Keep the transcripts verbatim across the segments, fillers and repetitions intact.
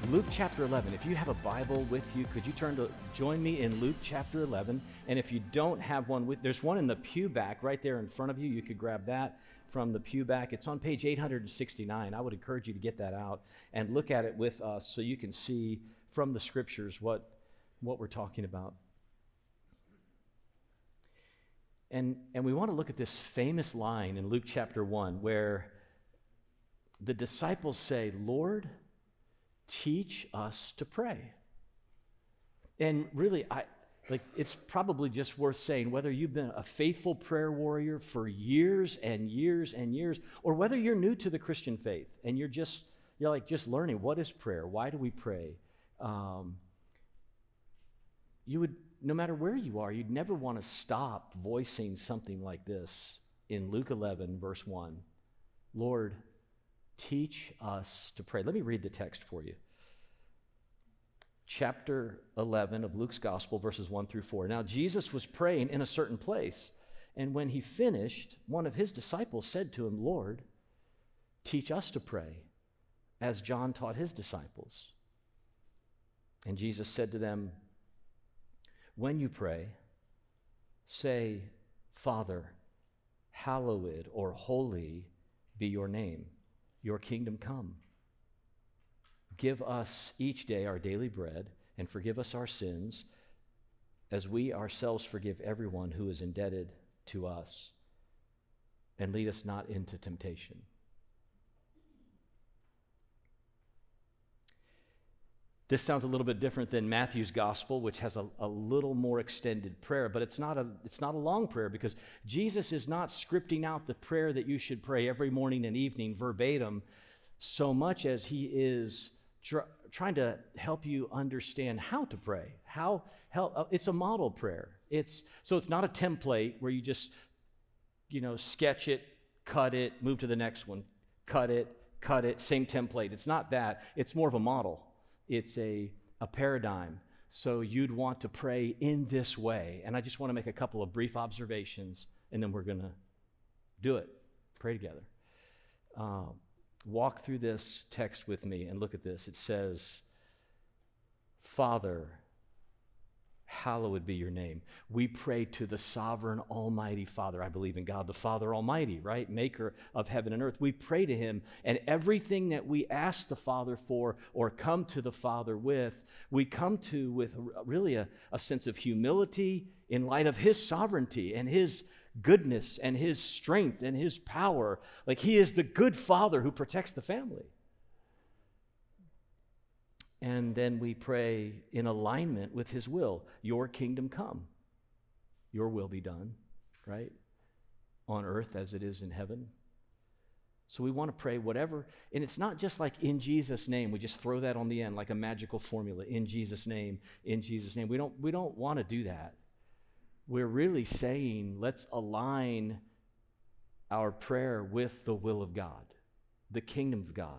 Luke chapter eleven. If you have a Bible with you, could you turn to join me in Luke chapter eleven? And if you don't have one with, there's one in the pew back right there in front of you. You could grab that from the pew back. It's on page eight hundred sixty-nine. I would encourage you to get that out and look at it with us so you can see from the scriptures what, what we're talking about. And, and we want to look at this famous line in Luke chapter one where the disciples say, "Lord, teach us to pray." And really, I like it's probably just worth saying, whether you've been a faithful prayer warrior for years and years and years, or whether you're new to the Christian faith and you're just you're like just learning what is prayer, why do we pray? Um, you would, no matter where you are, you'd never want to stop voicing something like this in Luke eleven, verse one. Lord, teach us to pray. Let me read the text for you. Chapter eleven of Luke's Gospel, verses one through four. Now, Jesus was praying in a certain place, and when he finished, one of his disciples said to him, "Lord, teach us to pray, as John taught his disciples." And Jesus said to them, "When you pray, say, 'Father, hallowed or holy be your name. Your kingdom come. Give us each day our daily bread, and forgive us our sins, as we ourselves forgive everyone who is indebted to us. And lead us not into temptation.'" This sounds a little bit different than Matthew's gospel, which has a, a little more extended prayer, but it's not a it's not a long prayer, because Jesus is not scripting out the prayer that you should pray every morning and evening verbatim, so much as he is tr- trying to help you understand how to pray. How, how uh, it's a model prayer. It's so it's not a template where you just you know sketch it, cut it, move to the next one, cut it, cut it, same template. It's not that. It's more of a model. It's a, a paradigm. So you'd want to pray in this way. And I just want to make a couple of brief observations, and then we're going to do it. Pray together. Uh, walk through this text with me and look at this. It says, "Father, hallowed be your name." We pray to the sovereign, almighty Father. I believe in God, the Father Almighty, right? Maker of heaven and earth. We pray to him, and everything that we ask the Father for or come to the Father with, we come to with really a, a sense of humility in light of his sovereignty and his goodness and his strength and his power. Like, he is the good Father who protects the family. And then we pray in alignment with his will. Your kingdom come. Your will be done, right? On earth as it is in heaven. So we want to pray whatever, and it's not just like in Jesus' name. We just throw that on the end like a magical formula. In Jesus' name, in Jesus' name. We don't, we don't want to do that. We're really saying, let's align our prayer with the will of God, the kingdom of God.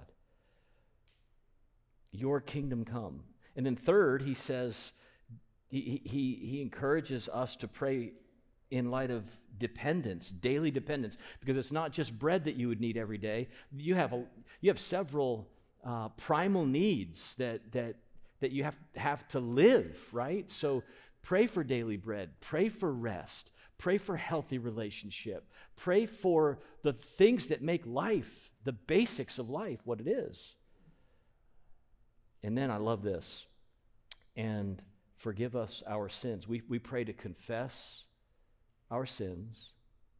Your kingdom come. And then third, he says, he, he, he encourages us to pray in light of dependence, daily dependence, because it's not just bread that you would need every day. You have a, you have several uh, primal needs that that that you have have to live, right? So pray for daily bread, pray for rest, pray for healthy relationship, pray for the things that make life, the basics of life, what it is. And then I love this, and forgive us our sins. We, we pray to confess our sins.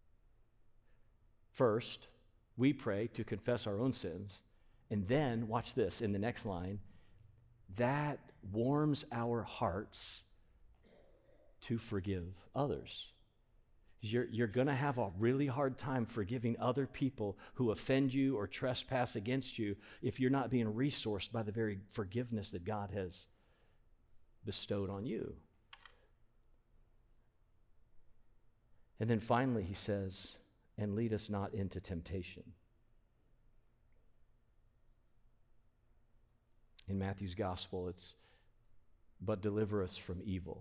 First, we pray to confess our own sins. And then, watch this, in the next line, that warms our hearts to forgive others. You're, you're going to have a really hard time forgiving other people who offend you or trespass against you if you're not being resourced by the very forgiveness that God has bestowed on you. And then finally, he says, "And lead us not into temptation." In Matthew's gospel, it's, "But deliver us from evil.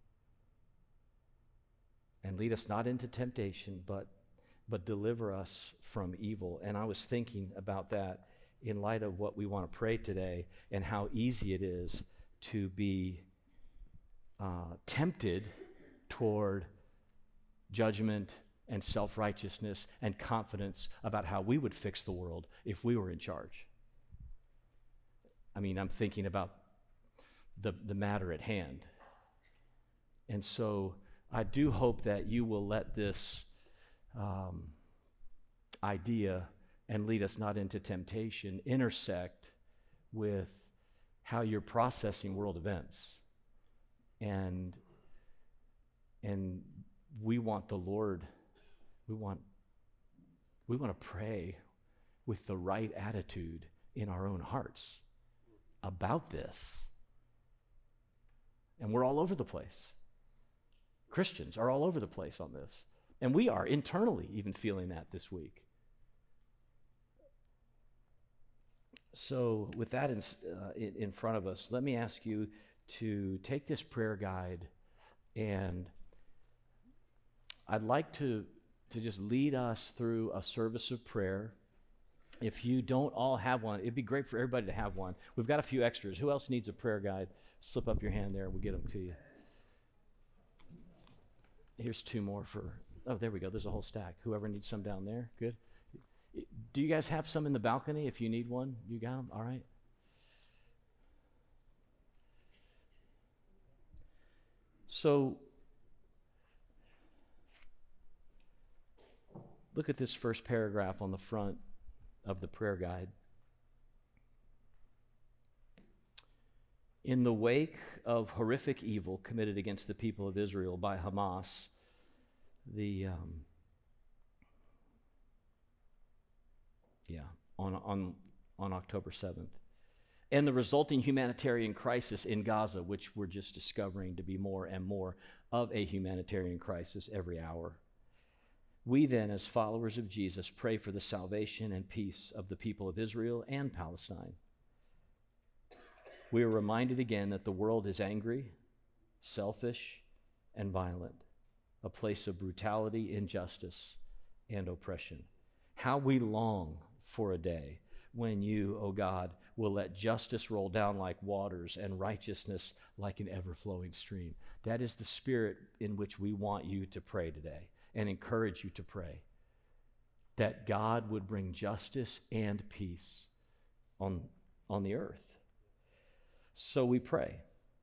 And lead us not into temptation, but, but deliver us from evil." And I was thinking about that in light of what we want to pray today and how easy it is to be uh, tempted toward judgment and self-righteousness and confidence about how we would fix the world if we were in charge. I mean, I'm thinking about the, the matter at hand. And so I do hope that you will let this um, idea and lead us not into temptation intersect with how you're processing world events. And, and we want the Lord, we want, we want to pray with the right attitude in our own hearts about this. And we're all over the place. Christians are all over the place on this. And we are internally even feeling that this week. So with that in, uh, in, in front of us, let me ask you to take this prayer guide, and I'd like to, to just lead us through a service of prayer. If you don't all have one, it'd be great for everybody to have one. We've got a few extras. Who else needs a prayer guide? Slip up your hand there, we'll get them to you. Here's two more for, oh, there we go. There's a whole stack. Whoever needs some down there, good. Do you guys have some in the balcony? If you need one, you got them? All right. So, look at this first paragraph on the front of the prayer guide. In the wake of horrific evil committed against the people of Israel by Hamas, the um, yeah, on on on October seventh, and the resulting humanitarian crisis in Gaza, which we're just discovering to be more and more of a humanitarian crisis every hour. We then, as followers of Jesus, pray for the salvation and peace of the people of Israel and Palestine. We are reminded again that the world is angry, selfish, and violent, a place of brutality, injustice, and oppression. How we long for a day when you, O God, will let justice roll down like waters and righteousness like an ever-flowing stream. That is the spirit in which we want you to pray today and encourage you to pray, that God would bring justice and peace on, on the earth. So we pray.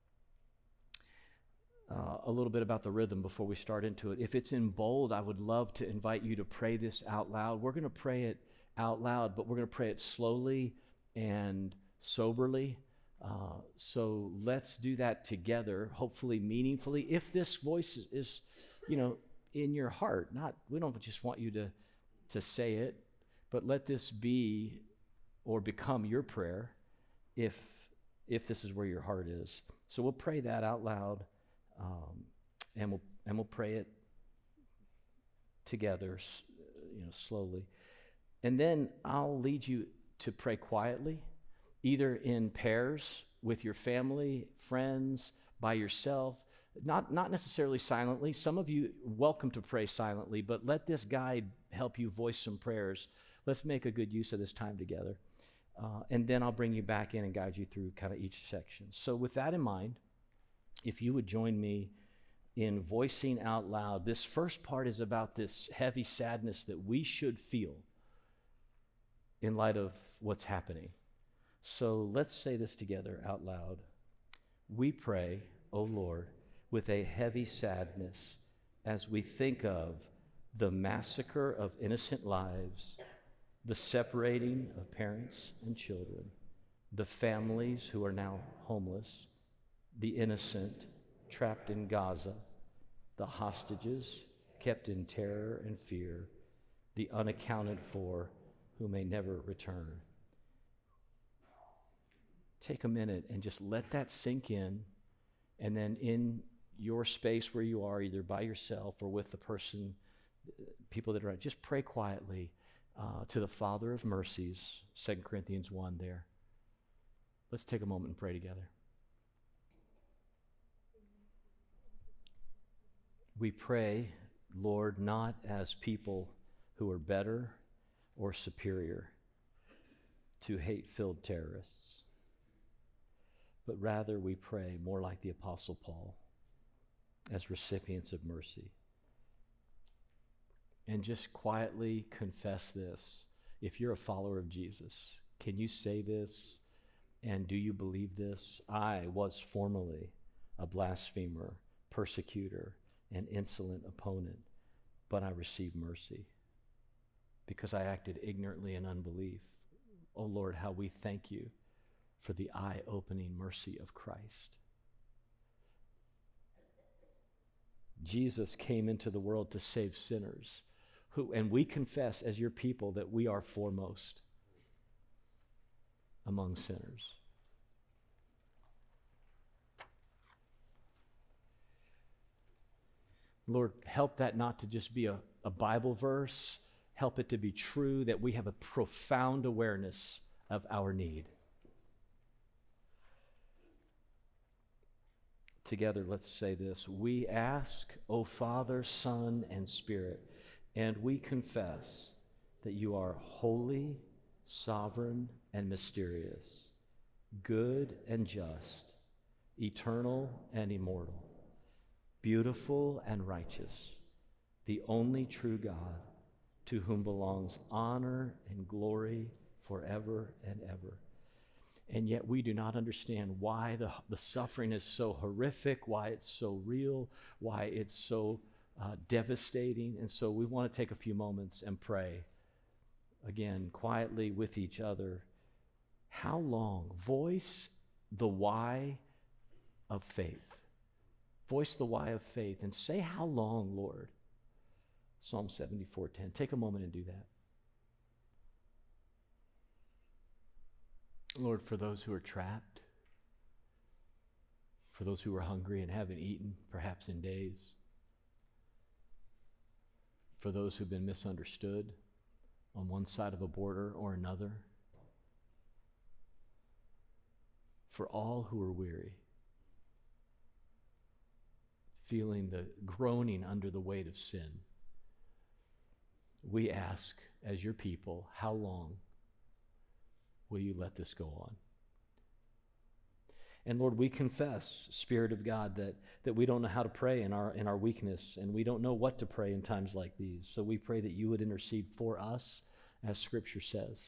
Uh, a little bit about the rhythm before we start into it. If it's in bold, I would love to invite you to pray this out loud. We're going to pray it out loud, but we're going to pray it slowly and soberly. Uh, so let's do that together, hopefully meaningfully. If this voice is, is, you know, in your heart, not, we don't just want you to, to say it, but let this be or become your prayer if, if this is where your heart is. So we'll pray that out loud. Um, and we'll and we'll pray it together, you know, slowly, and then I'll lead you to pray quietly, either in pairs with your family, friends, by yourself. Not not necessarily silently. Some of you welcome to pray silently, but let this guide help you voice some prayers. Let's make a good use of this time together, uh, and then I'll bring you back in and guide you through kind of each section. So with that in mind, if you would join me in voicing out loud, this first part is about this heavy sadness that we should feel in light of what's happening. So let's say this together out loud. We pray, O Lord, with a heavy sadness as we think of the massacre of innocent lives, the separating of parents and children, the families who are now homeless, the innocent trapped in Gaza, the hostages kept in terror and fear, the unaccounted for who may never return. Take a minute and just let that sink in, and then in your space where you are, either by yourself or with the person, people that are around, just pray quietly uh, to the Father of mercies, Second Corinthians one there. Let's take a moment and pray together. We pray, Lord, not as people who are better or superior, to hate-filled terrorists, but rather we pray more like the Apostle Paul as recipients of mercy. And just quietly confess this. If you're a follower of Jesus, can you say this? And do you believe this? I was formerly a blasphemer, persecutor, and insolent opponent, but I received mercy because I acted ignorantly in unbelief. Oh Lord, how we thank you for the eye-opening mercy of Christ. Jesus came into the world to save sinners, who, and we confess as your people that we are foremost among sinners. Lord, help that not to just be a, a Bible verse. Help it to be true, that we have a profound awareness of our need. Together, let's say this. We ask, O Father, Son, and Spirit, and we confess that you are holy, sovereign, and mysterious, good and just, eternal and immortal, beautiful and righteous, the only true God, to whom belongs honor and glory forever and ever. And yet we do not understand why the, the suffering is so horrific, why it's so real, why it's so uh, devastating. And so we want to take a few moments and pray, again, quietly with each other. How long? Voice the why of faith. Voice the why of faith and say, how long, Lord? Psalm seventy-four ten. Take a moment and do that. Lord, for those who are trapped, for those who are hungry and haven't eaten, perhaps in days, for those who've been misunderstood on one side of a border or another, for all who are weary, feeling the groaning under the weight of sin, we ask as your people, how long will you let this go on? And Lord, we confess, Spirit of God, that, that we don't know how to pray in our, in our weakness, and we don't know what to pray in times like these. So we pray that you would intercede for us, as Scripture says.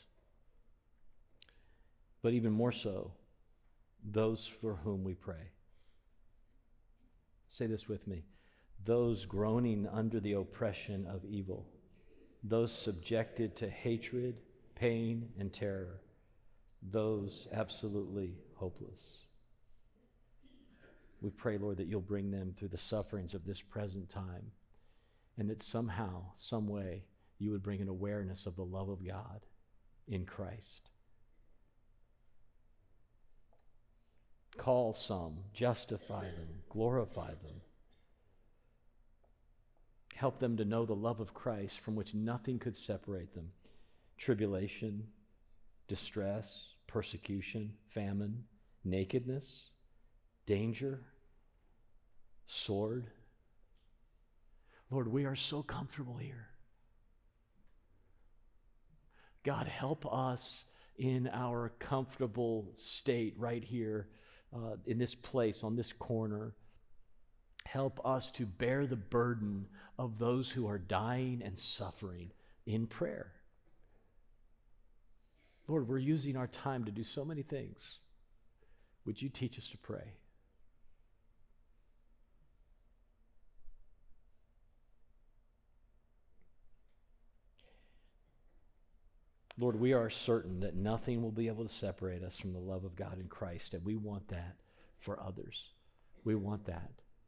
But even more so, those for whom we pray. Say this with me. Those groaning under the oppression of evil, those subjected to hatred, pain, and terror, those absolutely hopeless. We pray, Lord, that you'll bring them through the sufferings of this present time, and that somehow, some way, you would bring an awareness of the love of God in Christ. Call some, justify them, glorify them. Help them to know the love of Christ from which nothing could separate them. Tribulation, distress, persecution, famine, nakedness, danger, sword. Lord, we are so comfortable here. God, help us in our comfortable state right here uh, in this place, on this corner. Help us to bear the burden of those who are dying and suffering in prayer. Lord, we're using our time to do so many things. Would you teach us to pray? Lord, we are certain that nothing will be able to separate us from the love of God in Christ, and we want that for others. We want that.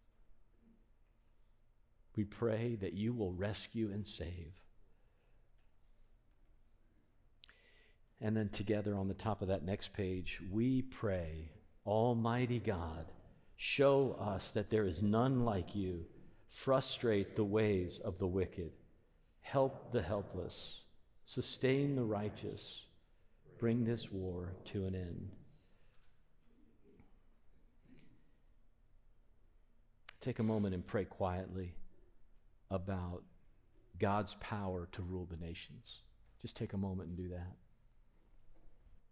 We pray that you will rescue and save. And then together on the top of that next page, we pray, Almighty God, show us that there is none like you. Frustrate the ways of the wicked. Help the helpless. Sustain the righteous. Bring this war to an end. Take a moment and pray quietly about God's power to rule the nations. Just take a moment and do that.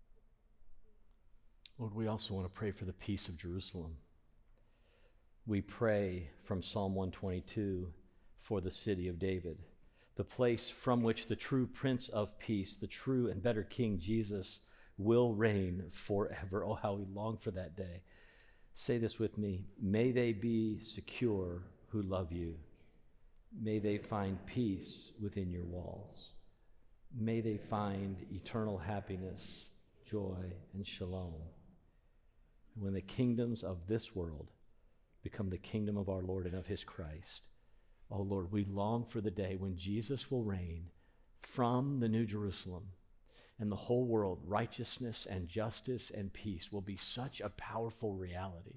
Lord, we also want to pray for the peace of Jerusalem. We pray from Psalm one twenty-two for the city of David, the place from which the true Prince of Peace, the true and better King Jesus, will reign forever. Oh, how we long for that day. Say this with me. May they be secure who love you. May they find peace within your walls. May they find eternal happiness, joy, and shalom. When the kingdoms of this world become the kingdom of our Lord and of his Christ, oh Lord, we long for the day when Jesus will reign from the New Jerusalem, and the whole world, righteousness and justice and peace will be such a powerful reality.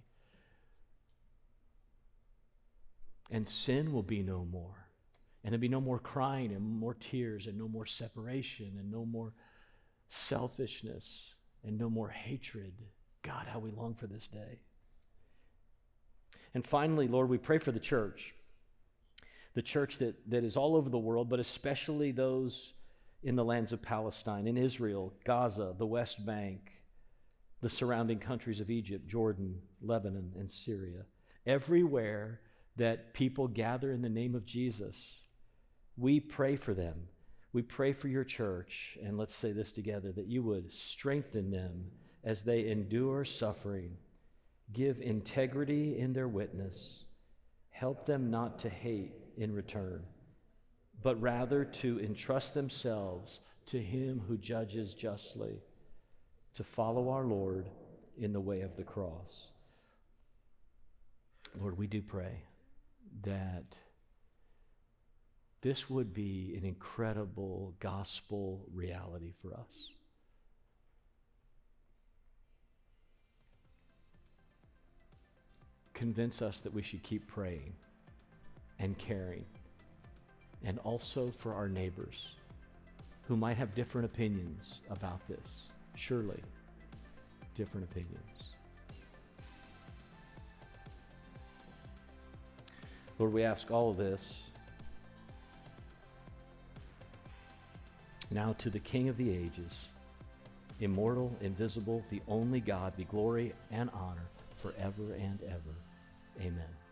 And sin will be no more. And there'll be no more crying and more tears and no more separation and no more selfishness and no more hatred. God, how we long for this day. And finally, Lord, we pray for the church. The church that, that is all over the world, but especially those in the lands of Palestine, in Israel, Gaza, the West Bank, the surrounding countries of Egypt, Jordan, Lebanon, and Syria. Everywhere that people gather in the name of Jesus, we pray for them. We pray for your church, and let's say this together, that you would strengthen them as they endure suffering, give integrity in their witness, help them not to hate in return, but rather to entrust themselves to him who judges justly, to follow our Lord in the way of the cross. Lord, we do pray that this would be an incredible gospel reality for us. Convince us that we should keep praying and caring, and also for our neighbors who might have different opinions about this. Surely, different opinions. Lord, we ask all of this now to the King of the ages, immortal, invisible, the only God, be glory and honor forever and ever. Amen.